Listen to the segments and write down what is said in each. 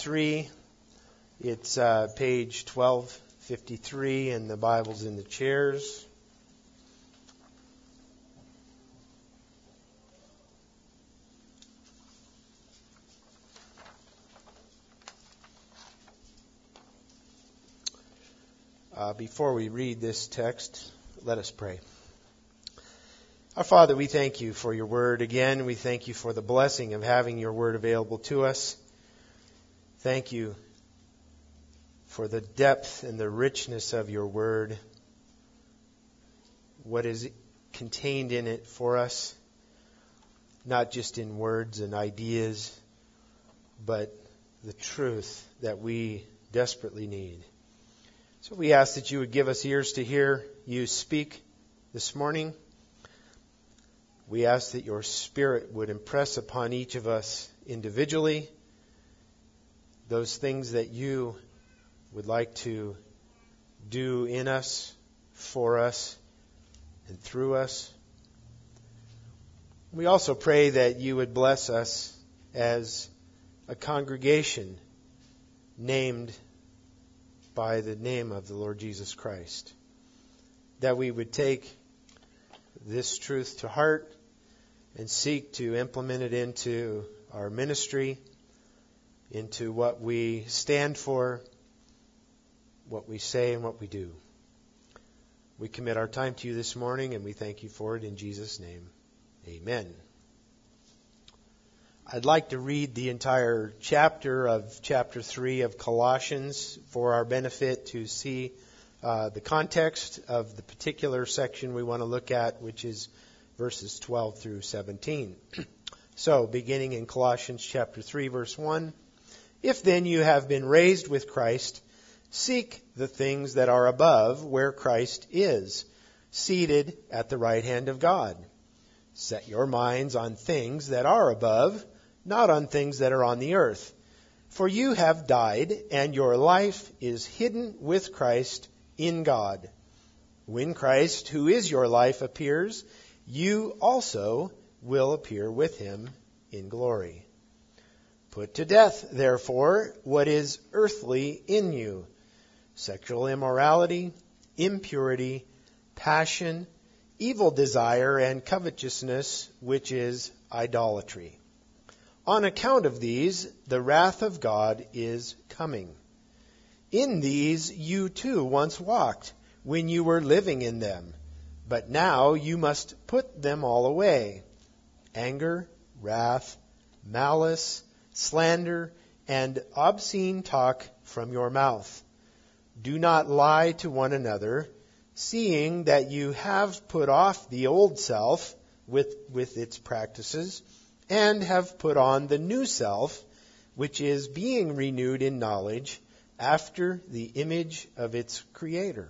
3. It's page 1253 and the Bible's in the chairs. Before we read this text, let us pray. Our Father, we thank you for your word again. We thank you for the blessing of having your word available to us. Thank you for the depth and the richness of your word, what is contained in it for us, not just in words and ideas, but the truth that we desperately need. So we ask that you would give us ears to hear you speak this morning. We ask that your Spirit would impress upon each of us individually those things that you would like to do in us, for us, and through us. We also pray that you would bless us as a congregation named by the name of the Lord Jesus Christ, that we would take this truth to heart and seek to implement it into our ministry, into what we stand for, what we say, and what we do. We commit our time to you this morning, and we thank you for it in Jesus' name. Amen. I'd like to read the entire chapter of chapter 3 of Colossians for our benefit to see the context of the particular section we want to look at, which is verses 12 through 17. So, beginning in Colossians chapter 3, verse 1, "If then you have been raised with Christ, seek the things that are above, where Christ is, seated at the right hand of God. Set your minds on things that are above, not on things that are on the earth. For you have died, and your life is hidden with Christ in God. When Christ, who is your life, appears, you also will appear with him in glory. Put to death, therefore, what is earthly in you: sexual immorality, impurity, passion, evil desire, and covetousness, which is idolatry. On account of these, the wrath of God is coming. In these you too once walked, when you were living in them. But now you must put them all away: anger, wrath, malice, slander, and obscene talk from your mouth. Do not lie to one another, seeing that you have put off the old self with its practices, and have put on the new self, which is being renewed in knowledge after the image of its Creator.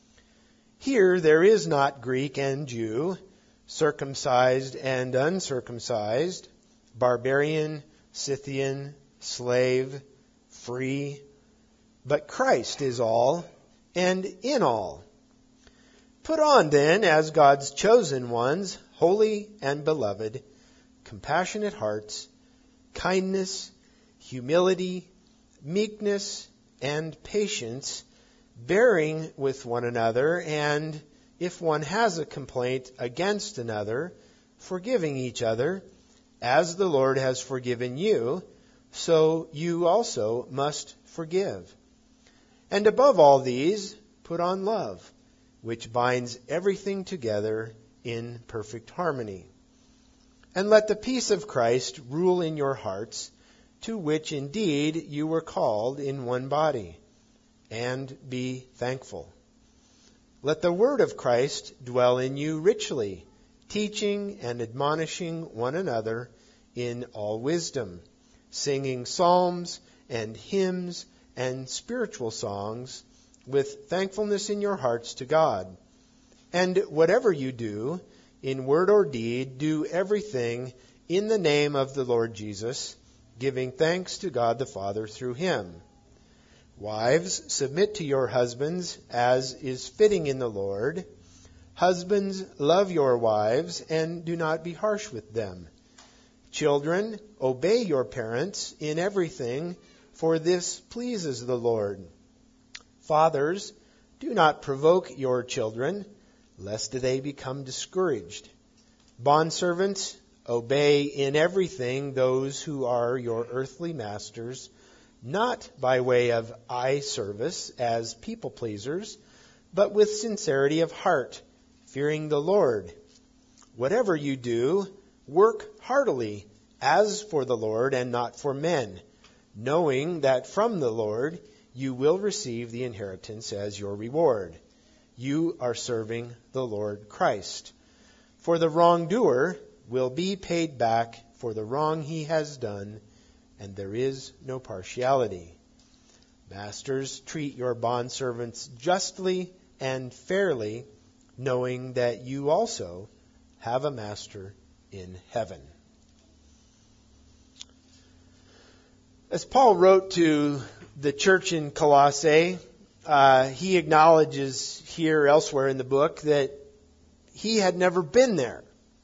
Here there is not Greek and Jew, circumcised and uncircumcised, barbarian, Scythian, slave, free, but Christ is all and in all. Put on then, as God's chosen ones, holy and beloved, compassionate hearts, kindness, humility, meekness, and patience, bearing with one another, and if one has a complaint against another, forgiving each other, as the Lord has forgiven you, so you also must forgive. And above all these, put on love, which binds everything together in perfect harmony. And let the peace of Christ rule in your hearts, to which indeed you were called in one body, and be thankful. Let the word of Christ dwell in you richly, teaching and admonishing one another in all wisdom, singing psalms and hymns and spiritual songs with thankfulness in your hearts to God. And whatever you do, in word or deed, do everything in the name of the Lord Jesus, giving thanks to God the Father through him. Wives, submit to your husbands as is fitting in the Lord. Husbands, love your wives and do not be harsh with them. Children, obey your parents in everything, for this pleases the Lord. Fathers, do not provoke your children, lest they become discouraged. Bondservants, obey in everything those who are your earthly masters, not by way of eye service as people pleasers, but with sincerity of heart, fearing the Lord. Whatever you do, work heartily, as for the Lord and not for men, knowing that from the Lord you will receive the inheritance as your reward. You are serving the Lord Christ. For the wrongdoer will be paid back for the wrong he has done, and there is no partiality. Masters, treat your bondservants justly and fairly, knowing that you also have a master in heaven. As Paul wrote to the church in Colossae, he acknowledges here elsewhere in the book that he had never been there.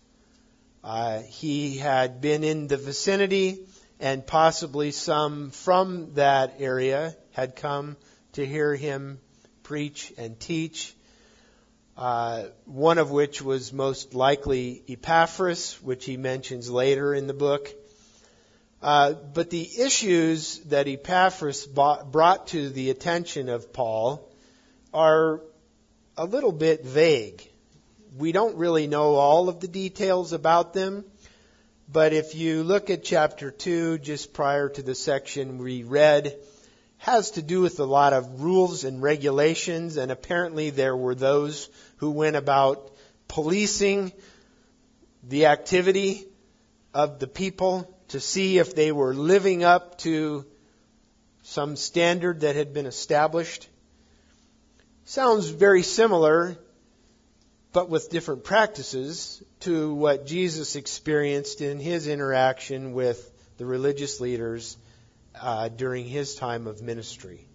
He had been in the vicinity, and possibly some from that area had come to hear him preach and teach, one of which was most likely Epaphras, which he mentions later in the book. But the issues that Epaphras brought to the attention of Paul are a little bit vague. We don't really know all of the details about them, but if you look at chapter 2, just prior to the section we read, has to do with a lot of rules and regulations, and apparently there were those who went about policing the activity of the people to see if they were living up to some standard that had been established. Sounds very similar, but with different practices, to what Jesus experienced in his interaction with the religious leaders during his time of ministry.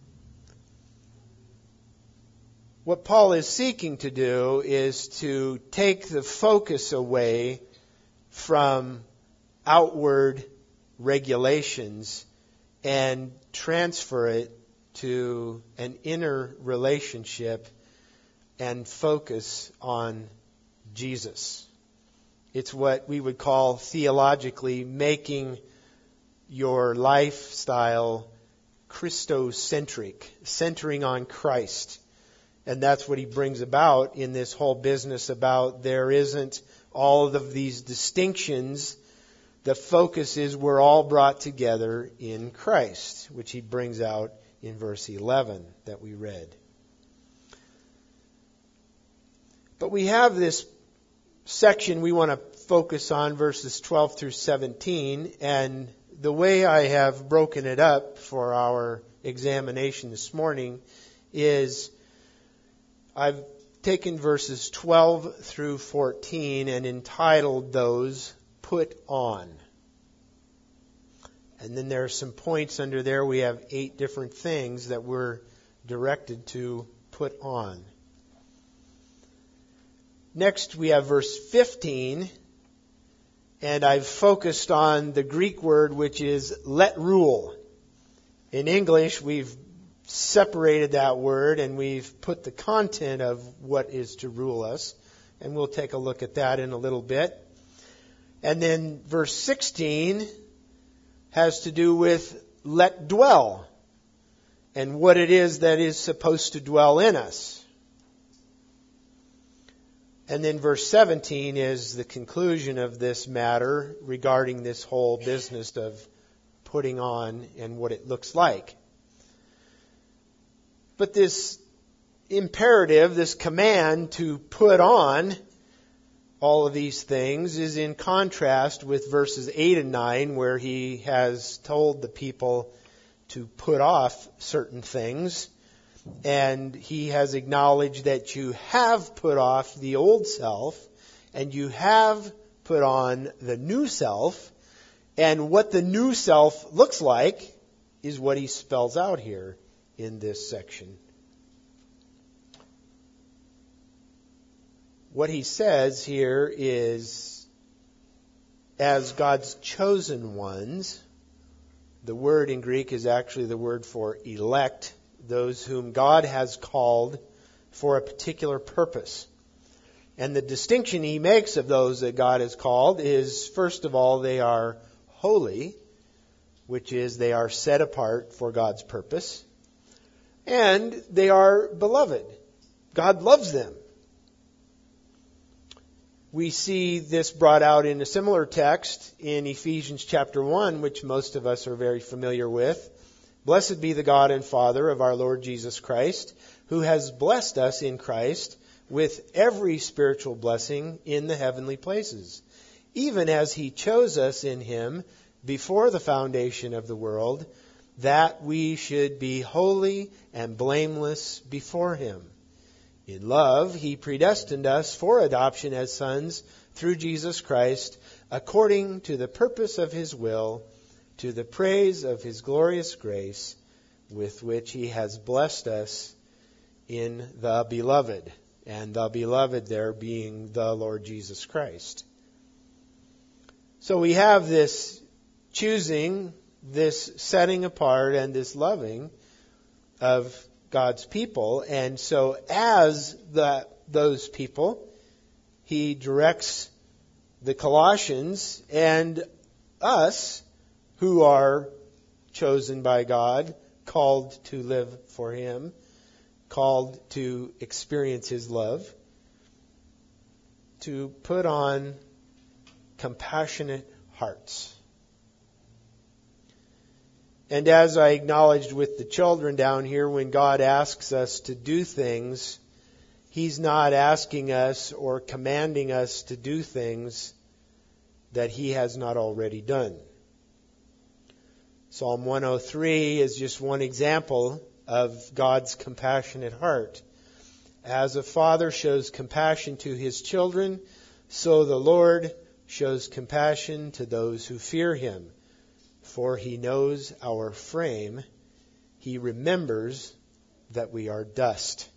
What Paul is seeking to do is to take the focus away from outward regulations and transfer it to an inner relationship and focus on Jesus. It's what we would call theologically making your lifestyle Christocentric, centering on Christ. And that's what he brings about in this whole business about there isn't all of these distinctions. The focus is we're all brought together in Christ, which he brings out in verse 11 that we read. But we have this section we want to focus on, verses 12 through 17, and the way I have broken it up for our examination this morning is I've taken verses 12 through 14 and entitled those Put On. And then there are some points under there. We have 8 different things that we're directed to put on. Next, we have verse 15, and I've focused on the Greek word which is let rule. In English, we've separated that word and we've put the content of what is to rule us, and we'll take a look at that in a little bit. And then verse 16 has to do with let dwell and what it is that is supposed to dwell in us. And then verse 17 is the conclusion of this matter regarding this whole business of putting on and what it looks like. But this imperative, this command to put on all of these things is in contrast with verses 8 and 9 where he has told the people to put off certain things. And he has acknowledged that you have put off the old self and you have put on the new self. And what the new self looks like is what he spells out here in this section. What he says here is, as God's chosen ones, The word in Greek is actually the word for elect, those whom God has called for a particular purpose. And the distinction he makes of those that God has called is, first of all, they are holy, which is they are set apart for God's purpose. And they are beloved. God loves them. We see this brought out in a similar text in Ephesians chapter 1, which most of us are very familiar with. Blessed be the God and Father of our Lord Jesus Christ, who has blessed us in Christ with every spiritual blessing in the heavenly places, even as he chose us in him before the foundation of the world, that we should be holy and blameless before him. In love, he predestined us for adoption as sons through Jesus Christ, according to the purpose of his will, to the praise of his glorious grace, with which he has blessed us in the Beloved. And the Beloved there being the Lord Jesus Christ. So we have this choosing, this setting apart, and this loving of God's people. And so as those people, he directs the Colossians and us who are chosen by God, called to live for him, called to experience his love, to put on compassionate hearts. And as I acknowledged with the children down here, when God asks us to do things, he's not asking us or commanding us to do things that he has not already done. Psalm 103 is just one example of God's compassionate heart. As a father shows compassion to his children, so the Lord shows compassion to those who fear him. For he knows our frame. He remembers that we are dust.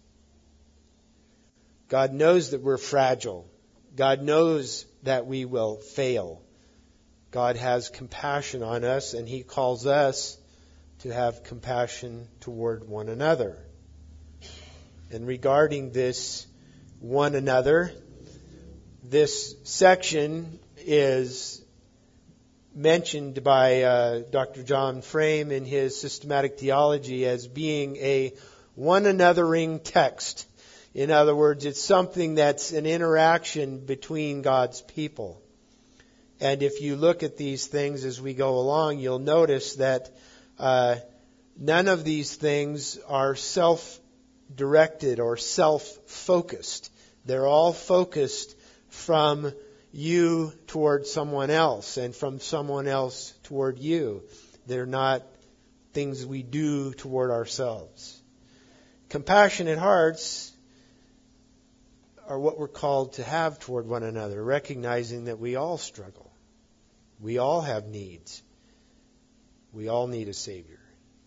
God knows that we're fragile. God knows that we will fail. God has compassion on us, and he calls us to have compassion toward one another. And regarding this one another, this section is mentioned by Dr. John Frame in his systematic theology as being a one anothering text. In other words, it's something that's an interaction between God's people. And if you look at these things as we go along, you'll notice that none of these things are self-directed or self-focused. They're all focused from you toward someone else and from someone else toward you. They're not things we do toward ourselves. Compassionate hearts are what we're called to have toward one another, recognizing that we all struggle. We all have needs. We all need a Savior.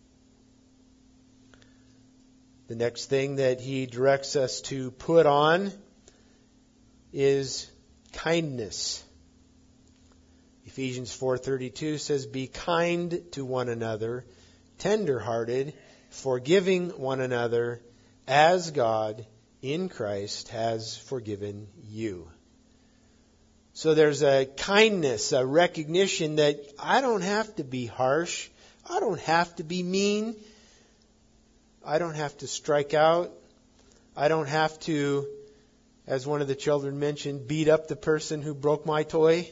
The next thing that he directs us to put on is kindness. Ephesians 4:32 says, "Be kind to one another, tender-hearted, forgiving one another, as God in Christ has forgiven you." So there's a kindness, a recognition that I don't have to be harsh. I don't have to be mean. I don't have to strike out. I don't have to, as one of the children mentioned, beat up the person who broke my toy.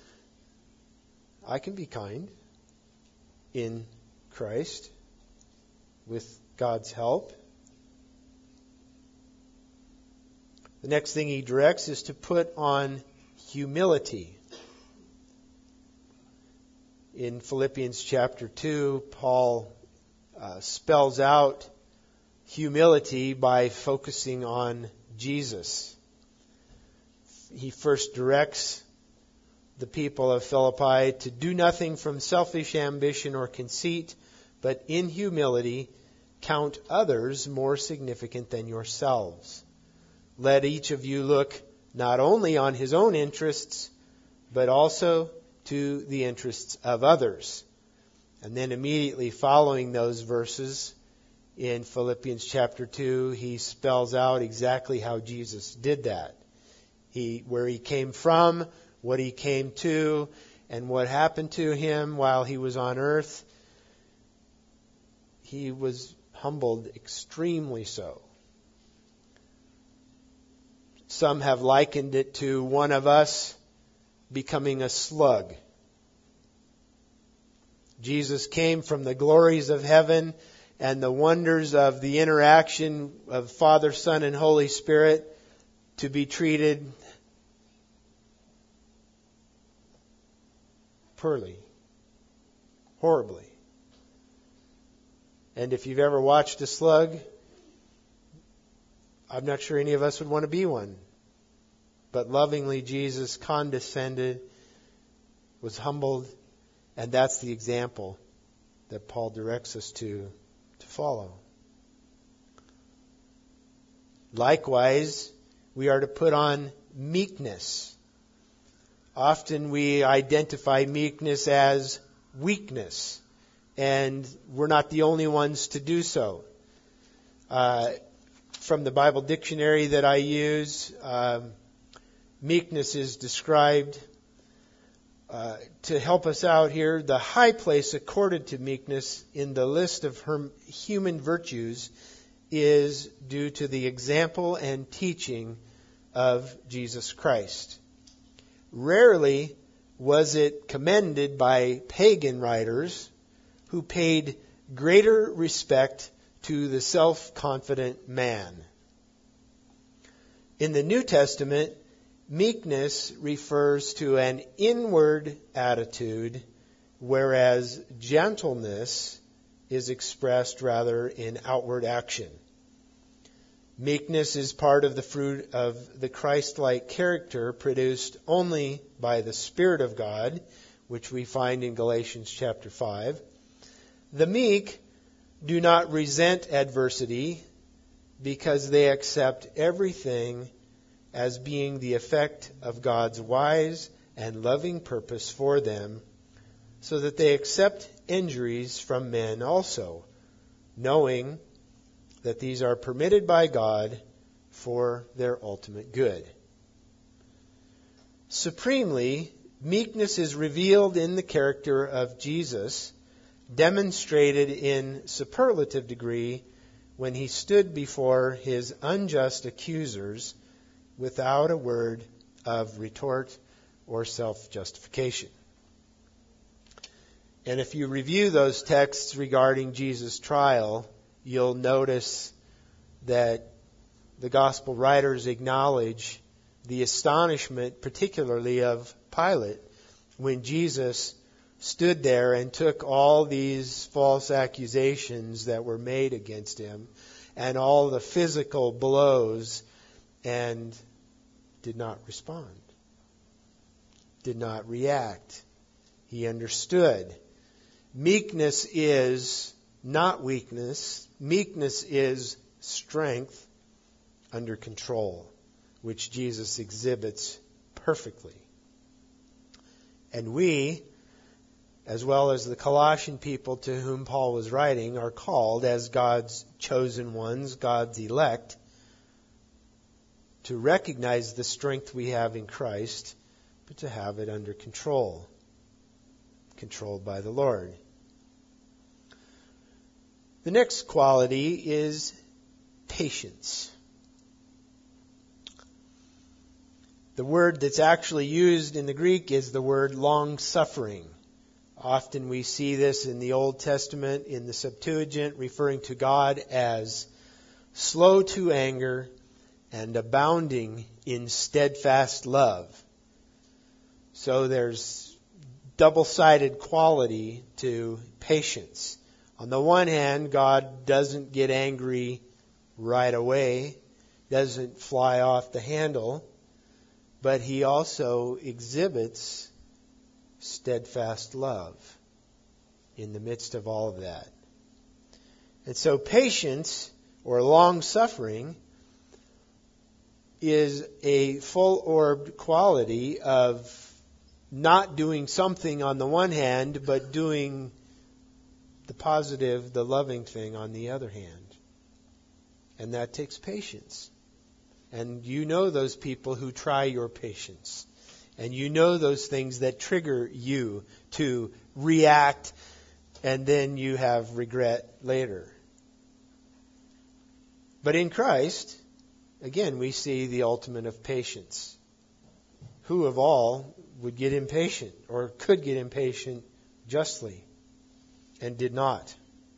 I can be kind in Christ with God's help. The next thing he directs is to put on humility. In Philippians chapter 2, Paul spells out humility by focusing on Jesus. He first directs the people of Philippi to do nothing from selfish ambition or conceit, but in humility count others more significant than yourselves. Let each of you look not only on his own interests, but also to the interests of others. And then immediately following those verses, in Philippians chapter 2, he spells out exactly how Jesus did that. Where he came from, what he came to, and what happened to him while he was on earth. He was humbled extremely so. Some have likened it to one of us becoming a slug. Jesus came from the glories of heaven and the wonders of the interaction of Father, Son, and Holy Spirit to be treated poorly, horribly. And if you've ever watched a slug, I'm not sure any of us would want to be one. But lovingly, Jesus condescended, was humbled, and that's the example that Paul directs us to follow. Likewise, we are to put on meekness. Often we identify meekness as weakness, and we're not the only ones to do so. From the Bible dictionary that I use, meekness is described to help us out here. The high place accorded to meekness in the list of human virtues is due to the example and teaching of Jesus Christ. Rarely was it commended by pagan writers who paid greater respect to the self-confident man. In the New Testament, meekness refers to an inward attitude, whereas gentleness is expressed rather in outward action. Meekness is part of the fruit of the Christ-like character produced only by the Spirit of God, which we find in Galatians chapter 5. The meek do not resent adversity because they accept everything as being the effect of God's wise and loving purpose for them, so that they accept injuries from men also, knowing that these are permitted by God for their ultimate good. Supremely, meekness is revealed in the character of Jesus, demonstrated in superlative degree when he stood before his unjust accusers without a word of retort or self-justification. And if you review those texts regarding Jesus' trial, you'll notice that the gospel writers acknowledge the astonishment, particularly of Pilate, when Jesus stood there and took all these false accusations that were made against him and all the physical blows and did not respond, did not react. He understood. Meekness is not weakness. Meekness is strength under control, which Jesus exhibits perfectly. And we, as well as the Colossian people to whom Paul was writing, are called as God's chosen ones, God's elect, to recognize the strength we have in Christ, but to have it under control, controlled by the Lord. The next quality is patience. The word that's actually used in the Greek is the word long-suffering. Often we see this in the Old Testament, in the Septuagint, referring to God as slow to anger and abounding in steadfast love. So there's double-sided quality to patience. On the one hand, God doesn't get angry right away, doesn't fly off the handle, but he also exhibits steadfast love in the midst of all of that. And so patience, or long-suffering, is a full-orbed quality of not doing something on the one hand, but doing the positive, the loving thing on the other hand. And that takes patience. And you know those people who try your patience. And you know those things that trigger you to react, and then you have regret later. But in Christ, again, we see the ultimate of patience. Who of all would get impatient, or could get impatient justly, and did not?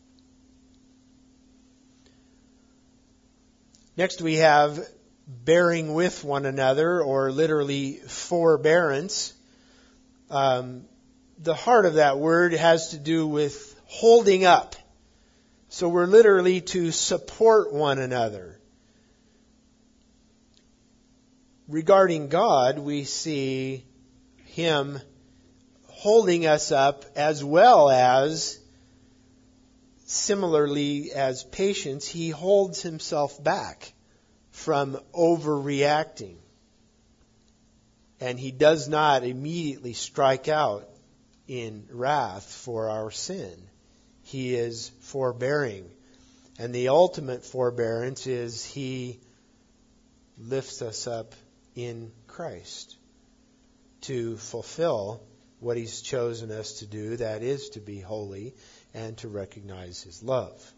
Next we have bearing with one another, or literally forbearance. The heart of that word has to do with holding up. So we're literally to support one another. Regarding God, we see Him holding us up, as well as, similarly as patience, He holds Himself back from overreacting. And He does not immediately strike out in wrath for our sin. He is forbearing. And the ultimate forbearance is He lifts us up in Christ to fulfill what He's chosen us to do, that is to be holy and to recognize His love.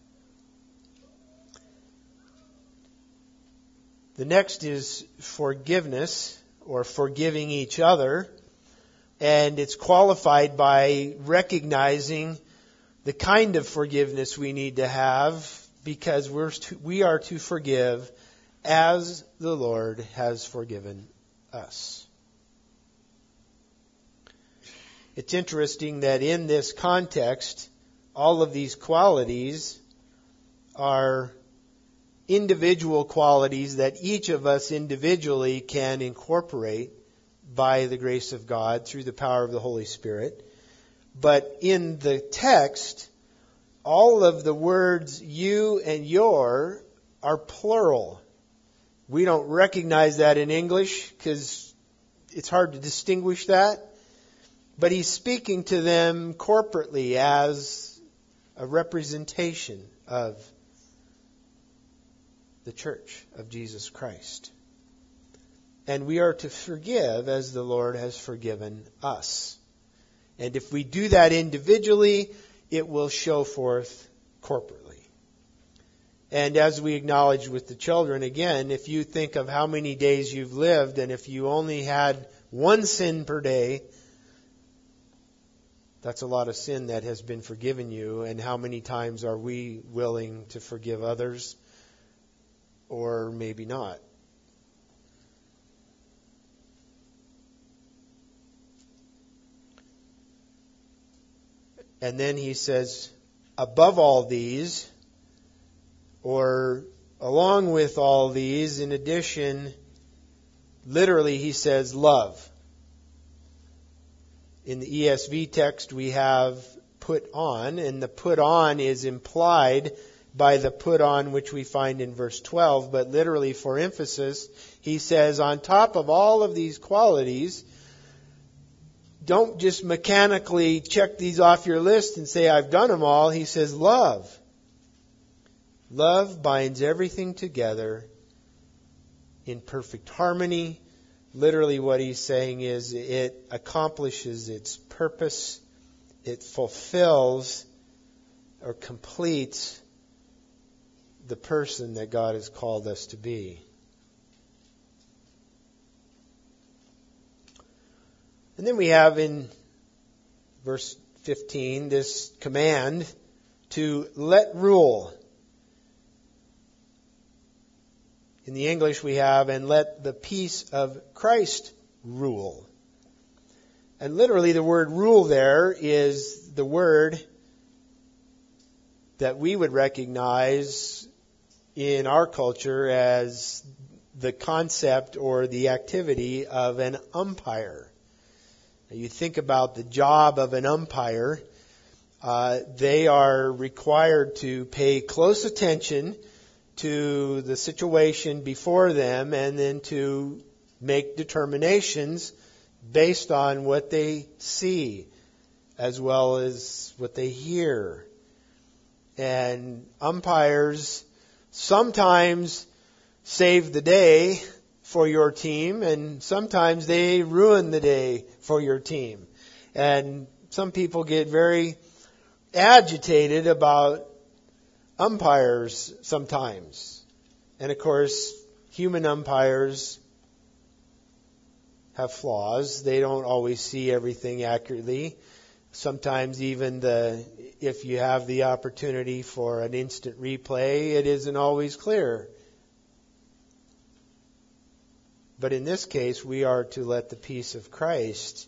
The next is forgiveness, or forgiving each other, and it's qualified by recognizing the kind of forgiveness we need to have, because we are to forgive as the Lord has forgiven us. It's interesting that in this context, all of these qualities are individual qualities that each of us individually can incorporate by the grace of God through the power of the Holy Spirit. But in the text, all of the words you and your are plural. We don't recognize that in English because it's hard to distinguish that. But He's speaking to them corporately as a representation of the church of Jesus Christ. And we are to forgive as the Lord has forgiven us. And if we do that individually, it will show forth corporately. And as we acknowledged with the children, again, if you think of how many days you've lived, and if you only had one sin per day, that's a lot of sin that has been forgiven you. And how many times are we willing to forgive others? Or maybe not. And then he says, above all these, or along with all these, in addition, literally he says love. In the ESV text we have put on, and the put on is implied by the put on which we find in verse 12, but literally for emphasis, he says, on top of all of these qualities, don't just mechanically check these off your list and say, I've done them all. He says, love. Love binds everything together in perfect harmony. Literally what he's saying is it accomplishes its purpose. It fulfills or completes the person that God has called us to be. And then we have in verse 15 this command to let rule. In the English we have, and let the peace of Christ rule. And literally the word rule there is the word that we would recognize in our culture as the concept or the activity of an umpire. Now you think about the job of an umpire. They are required to pay close attention to the situation before them and then to make determinations based on what they see as well as what they hear. And umpires sometimes save the day for your team, and sometimes they ruin the day for your team. And some people get very agitated about umpires sometimes. And of course, human umpires have flaws. They don't always see everything accurately. Sometimes even if you have the opportunity for an instant replay, it isn't always clear. But in this case, we are to let the peace of Christ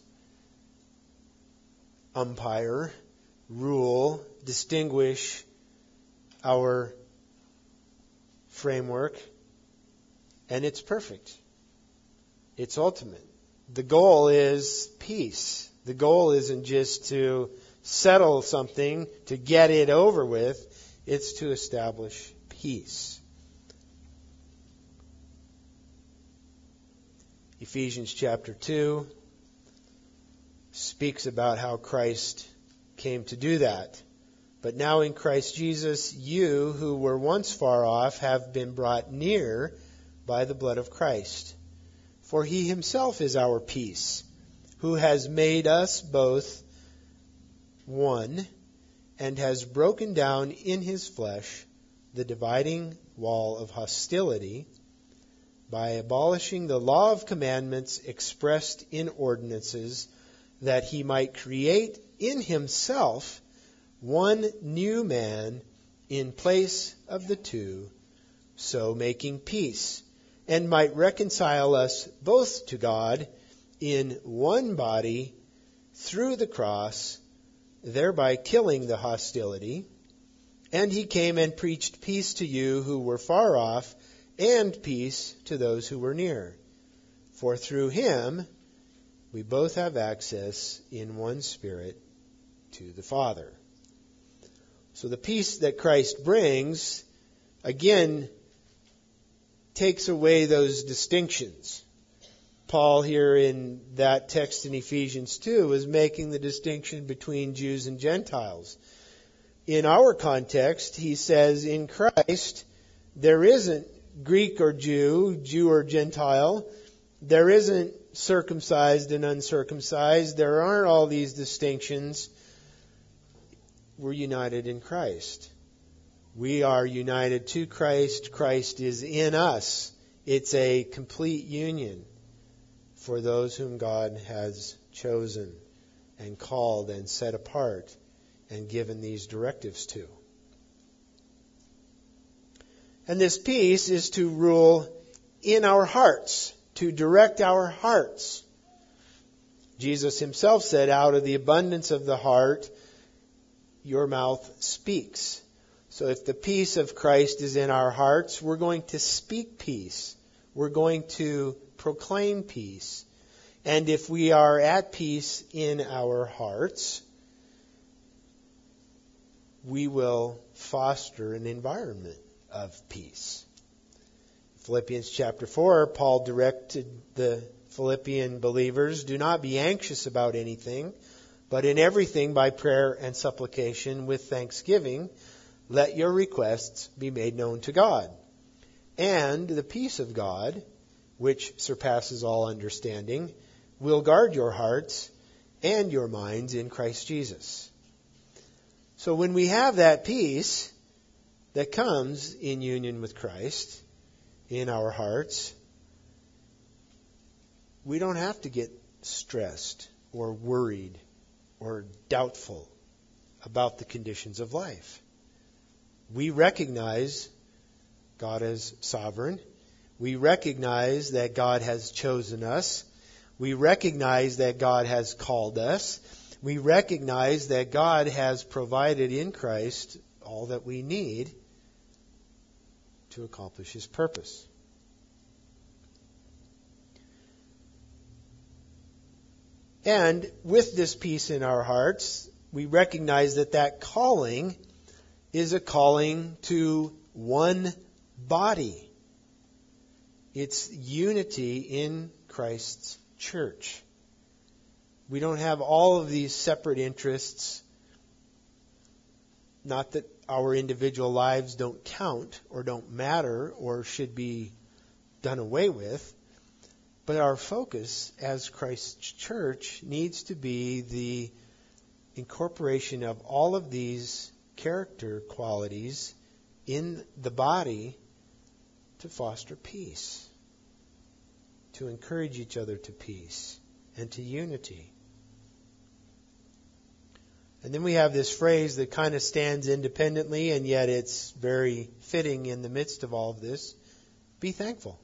umpire, rule, distinguish our framework, and it's perfect. It's ultimate. The goal is peace. The goal isn't just to settle something, to get it over with. It's to establish peace. Ephesians chapter 2 speaks about how Christ came to do that. But now in Christ Jesus, you who were once far off have been brought near by the blood of Christ. For he himself is our peace, who has made us both one, and has broken down in his flesh the dividing wall of hostility, by abolishing the law of commandments expressed in ordinances, that he might create in himself one new man in place of the two, so making peace, and might reconcile us both to God in one body through the cross, thereby killing the hostility. And he came and preached peace to you who were far off, and peace to those who were near. For through him we both have access in one Spirit to the Father. So the peace that Christ brings, again, takes away those distinctions. Paul here in that text in Ephesians 2 is making the distinction between Jews and Gentiles. In our context, he says in Christ, there isn't Greek or Jew, Jew or Gentile. There isn't circumcised and uncircumcised. There aren't all these distinctions. We're united in Christ. We are united to Christ. Christ is in us. It's a complete union for those whom God has chosen and called and set apart and given these directives to. And this peace is to rule in our hearts, to direct our hearts. Jesus himself said, out of the abundance of the heart, your mouth speaks. So if the peace of Christ is in our hearts, we're going to speak peace. We're going to proclaim peace. And if we are at peace in our hearts, we will foster an environment of peace. Philippians chapter 4, Paul directed the Philippian believers, do not be anxious about anything, but in everything by prayer and supplication with thanksgiving, let your requests be made known to God. And the peace of God, which surpasses all understanding, will guard your hearts and your minds in Christ Jesus. So when we have that peace that comes in union with Christ in our hearts, we don't have to get stressed or worried or doubtful about the conditions of life. We recognize God as sovereign. We recognize that God has chosen us. We recognize that God has called us. We recognize that God has provided in Christ all that we need to accomplish His purpose. And with this peace in our hearts, we recognize that that calling is a calling to one body. It's unity in Christ's church. We don't have all of these separate interests. Not that our individual lives don't count or don't matter or should be done away with. But our focus as Christ's church needs to be the incorporation of all of these character qualities in the body to foster peace, to encourage each other to peace and to unity. And then we have this phrase that kind of stands independently, and yet it's very fitting in the midst of all of this. Be thankful.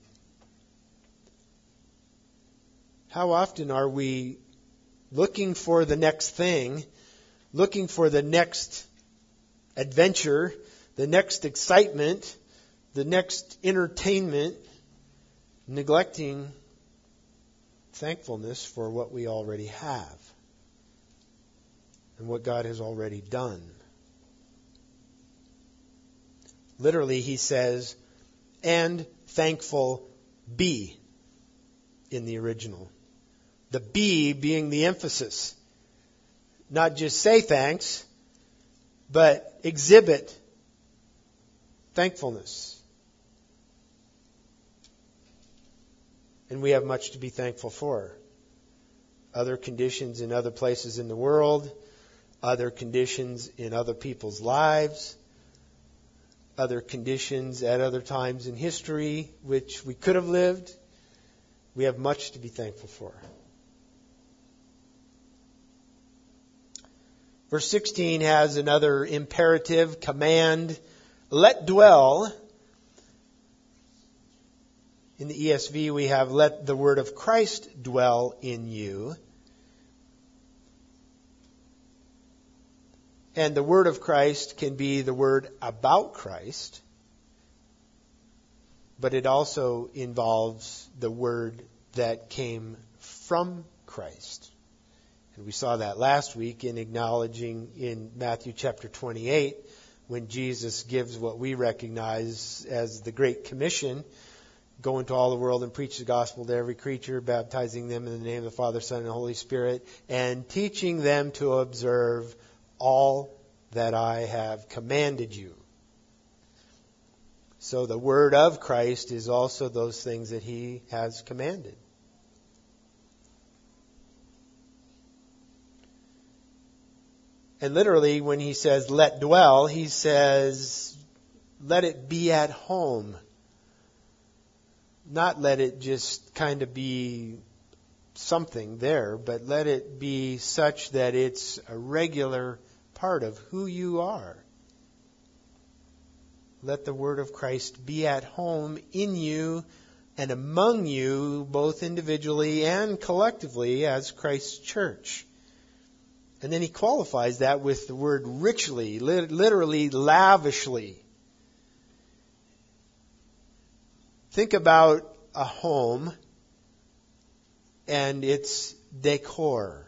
How often are we looking for the next thing, looking for the next adventure, the next excitement, the next entertainment, neglecting thankfulness for what we already have and what God has already done? Literally, he says, and thankful be in the original. The be being the emphasis. Not just say thanks, but exhibit thankfulness. And we have much to be thankful for. Other conditions in other places in the world, other conditions in other people's lives, other conditions at other times in history which we could have lived. We have much to be thankful for. Verse 16 has another imperative command, let dwell. In the ESV we have let the word of Christ dwell in you. And the word of Christ can be the word about Christ, but it also involves the word that came from Christ. And we saw that last week in acknowledging in Matthew chapter 28 when Jesus gives what we recognize as the Great Commission, go into all the world and preach the gospel to every creature, baptizing them in the name of the Father, Son, and Holy Spirit, and teaching them to observe all that I have commanded you. So the word of Christ is also those things that he has commanded. And literally, when he says, let dwell, he says, let it be at home. Not let it just kind of be something there, but let it be such that it's a regular part of who you are. Let the word of Christ be at home in you and among you, both individually and collectively as Christ's church. And then he qualifies that with the word richly, literally lavishly. Think about a home and its decor.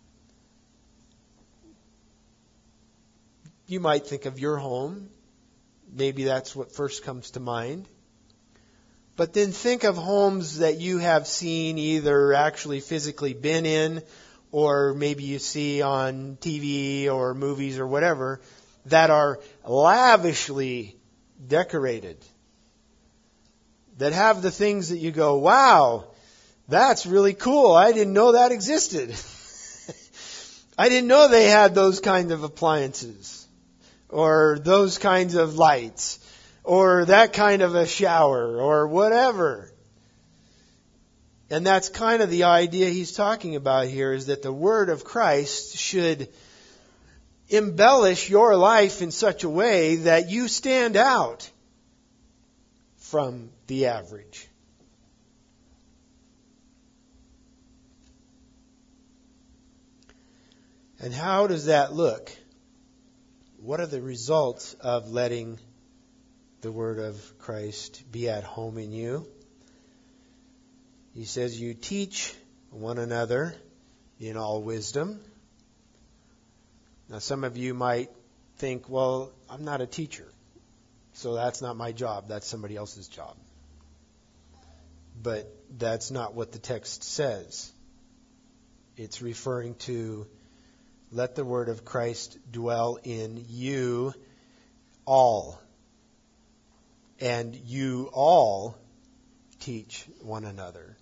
You might think of your home. Maybe that's what first comes to mind. But then think of homes that you have seen, either actually physically been in, or maybe you see on TV or movies or whatever, that are lavishly decorated. That have the things that you go, wow, that's really cool. I didn't know that existed. I didn't know they had those kinds of appliances, or those kinds of lights, or that kind of a shower, or whatever. And that's kind of the idea he's talking about here, is that the word of Christ should embellish your life in such a way that you stand out from the average. And how does that look? What are the results of letting the word of Christ be at home in you? He says, you teach one another in all wisdom. Now, some of you might think, well, I'm not a teacher, so that's not my job. That's somebody else's job. But that's not what the text says. It's referring to let the word of Christ dwell in you all. And you all teach one another.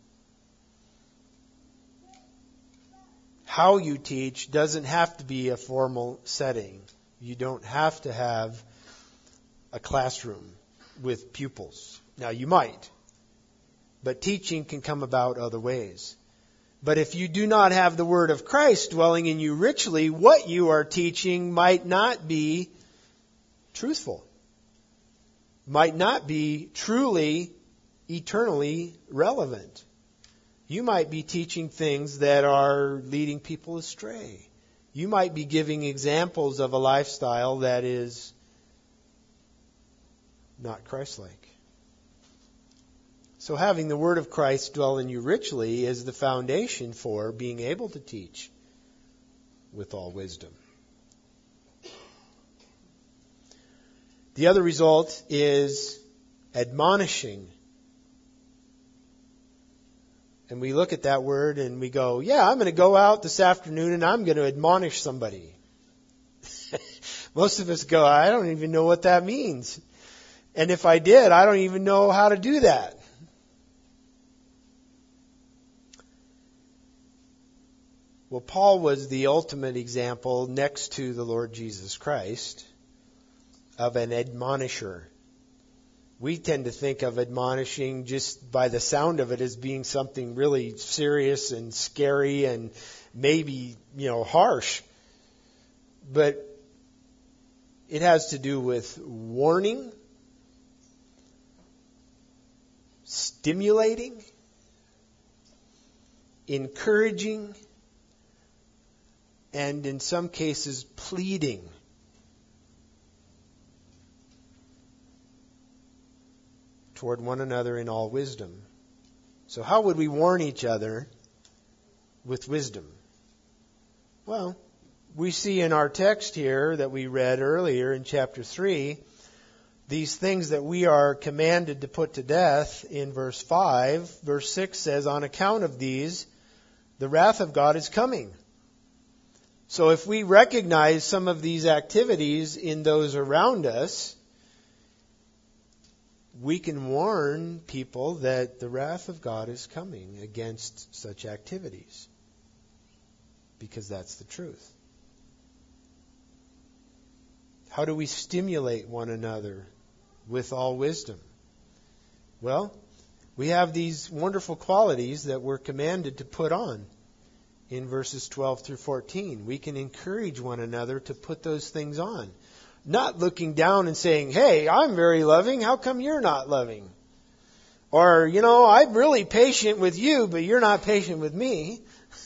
How you teach doesn't have to be a formal setting. You don't have to have a classroom with pupils. Now, you might, but teaching can come about other ways. But if you do not have the Word of Christ dwelling in you richly, what you are teaching might not be truthful, might not be truly, eternally relevant. You might be teaching things that are leading people astray. You might be giving examples of a lifestyle that is not Christ-like. So having the Word of Christ dwell in you richly is the foundation for being able to teach with all wisdom. The other result is admonishing. And we look at that word and we go, yeah, I'm going to go out this afternoon and I'm going to admonish somebody. Most of us go, I don't even know what that means. And if I did, I don't even know how to do that. Well, Paul was the ultimate example next to the Lord Jesus Christ of an admonisher. We tend to think of admonishing just by the sound of it as being something really serious and scary and maybe, harsh. But it has to do with warning, stimulating, encouraging, and in some cases pleading. Toward one another in all wisdom. So how would we warn each other with wisdom? Well, we see in our text here that we read earlier in chapter 3, these things that we are commanded to put to death in verse 5. Verse 6 says, on account of these, the wrath of God is coming. So if we recognize some of these activities in those around us, we can warn people that the wrath of God is coming against such activities. Because that's the truth. How do we stimulate one another with all wisdom? Well, we have these wonderful qualities that we're commanded to put on in verses 12 through 14. We can encourage one another to put those things on. Not looking down and saying, hey, I'm very loving, how come you're not loving? Or, I'm really patient with you, but you're not patient with me.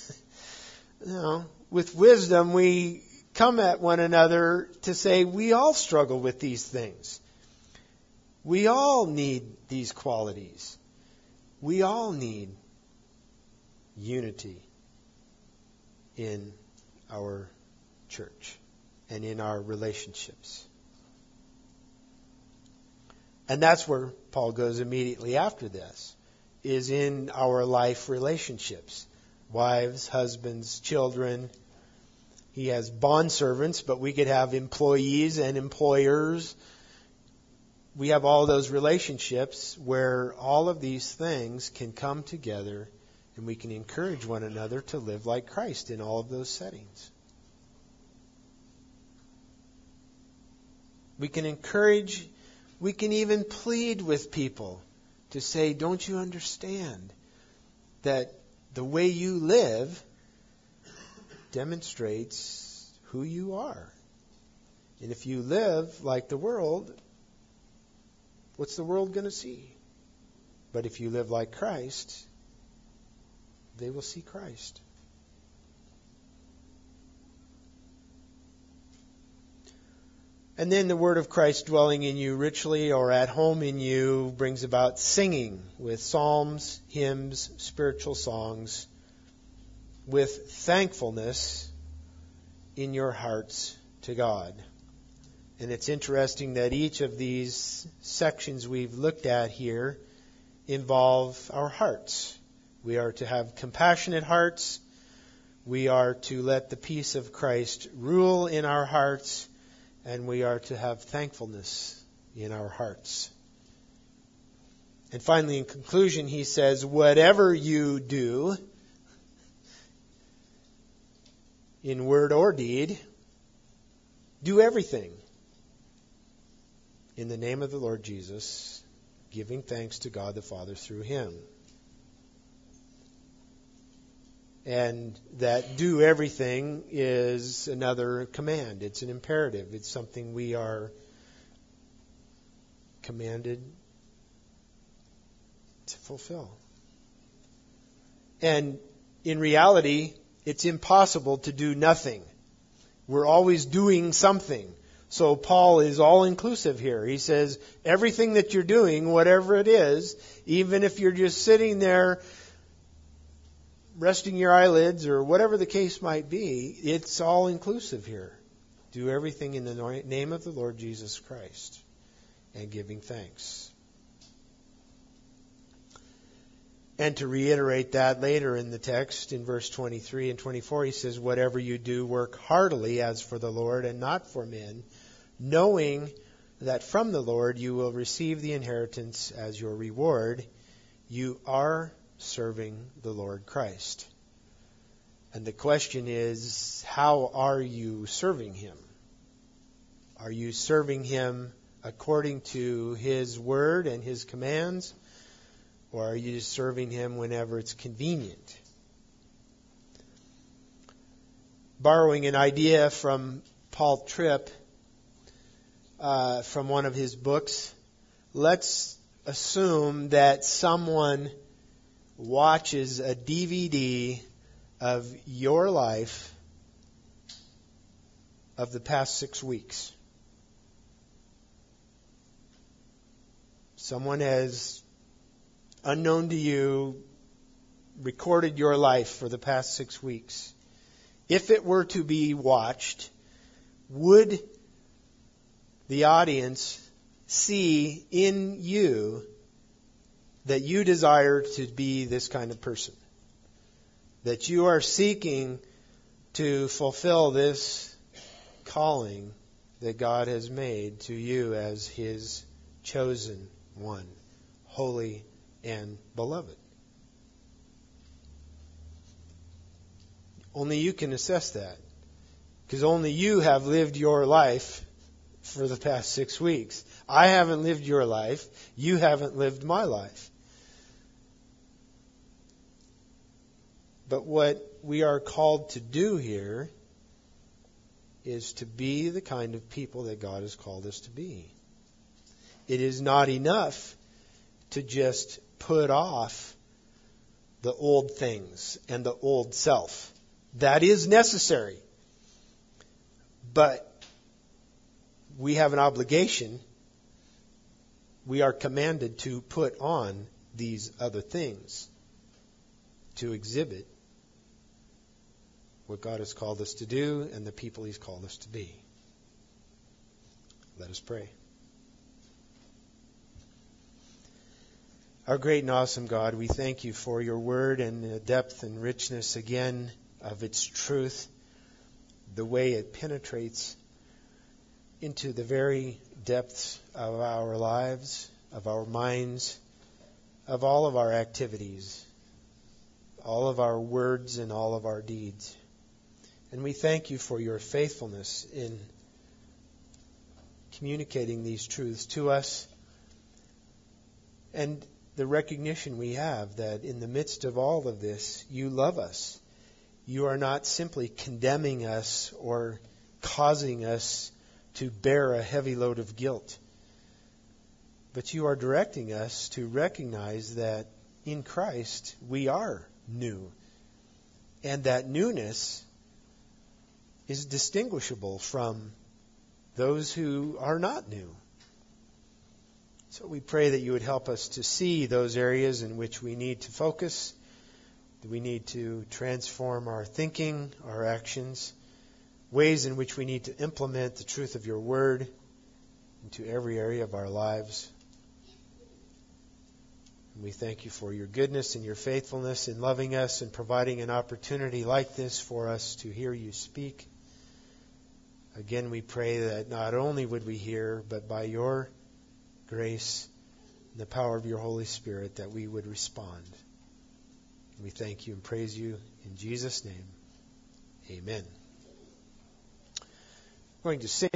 With wisdom, we come at one another to say we all struggle with these things. We all need these qualities. We all need unity in our church and in our relationships. And that's where Paul goes immediately after this, is in our life relationships. Wives, husbands, children. He has bondservants, but we could have employees and employers. We have all those relationships where all of these things can come together and we can encourage one another to live like Christ in all of those settings. We can encourage, we can even plead with people to say, don't you understand that the way you live demonstrates who you are? And if you live like the world, what's the world going to see? But if you live like Christ, they will see Christ. And then the word of Christ dwelling in you richly or at home in you brings about singing with psalms, hymns, spiritual songs, with thankfulness in your hearts to God. And it's interesting that each of these sections we've looked at here involve our hearts. We are to have compassionate hearts. We are to let the peace of Christ rule in our hearts. and we are to have thankfulness in our hearts. And finally, in conclusion, he says, whatever you do, in word or deed, do everything in the name of the Lord Jesus, giving thanks to God the Father through Him. And that do everything is another command. It's an imperative. It's something we are commanded to fulfill. And in reality, it's impossible to do nothing. We're always doing something. So Paul is all-inclusive here. He says, everything that you're doing, whatever it is, even if you're just sitting there resting your eyelids or whatever the case might be, it's all-inclusive here. Do everything in the name of the Lord Jesus Christ and giving thanks. And to reiterate that later in the text, in verse 23 and 24, he says, whatever you do, work heartily as for the Lord and not for men, knowing that from the Lord you will receive the inheritance as your reward. You are serving the Lord Christ. And the question is, how are you serving Him? Are you serving Him according to His word and His commands? Or are you just serving Him whenever it's convenient? Borrowing an idea from Paul Tripp, from one of his books, let's assume that someone watches a DVD of your life of the past 6 weeks. Someone has, unknown to you, recorded your life for the past 6 weeks. If it were to be watched, would the audience see in you that you desire to be this kind of person? That you are seeking to fulfill this calling that God has made to you as His chosen one, holy and beloved. Only you can assess that, because only you have lived your life for the past 6 weeks. I haven't lived your life. You haven't lived my life. But what we are called to do here is to be the kind of people that God has called us to be. It is not enough to just put off the old things and the old self. That is necessary. But we have an obligation. We are commanded to put on these other things to exhibit what God has called us to do and the people He's called us to be. Let us pray. Our great and awesome God, we thank You for Your word and the depth and richness again of its truth, the way it penetrates into the very depths of our lives, of our minds, of all of our activities, all of our words and all of our deeds. And we thank You for Your faithfulness in communicating these truths to us, and the recognition we have that in the midst of all of this, You love us. You are not simply condemning us or causing us to bear a heavy load of guilt, but You are directing us to recognize that in Christ we are new, and that newness is distinguishable from those who are not new. So we pray that You would help us to see those areas in which we need to focus, that we need to transform our thinking, our actions, ways in which we need to implement the truth of Your word into every area of our lives. And we thank You for Your goodness and Your faithfulness in loving us and providing an opportunity like this for us to hear You speak. Again, we pray that not only would we hear, but by your grace and the power of your Holy Spirit, that we would respond. We thank you and praise you in Jesus' name. Amen. We're going to sing.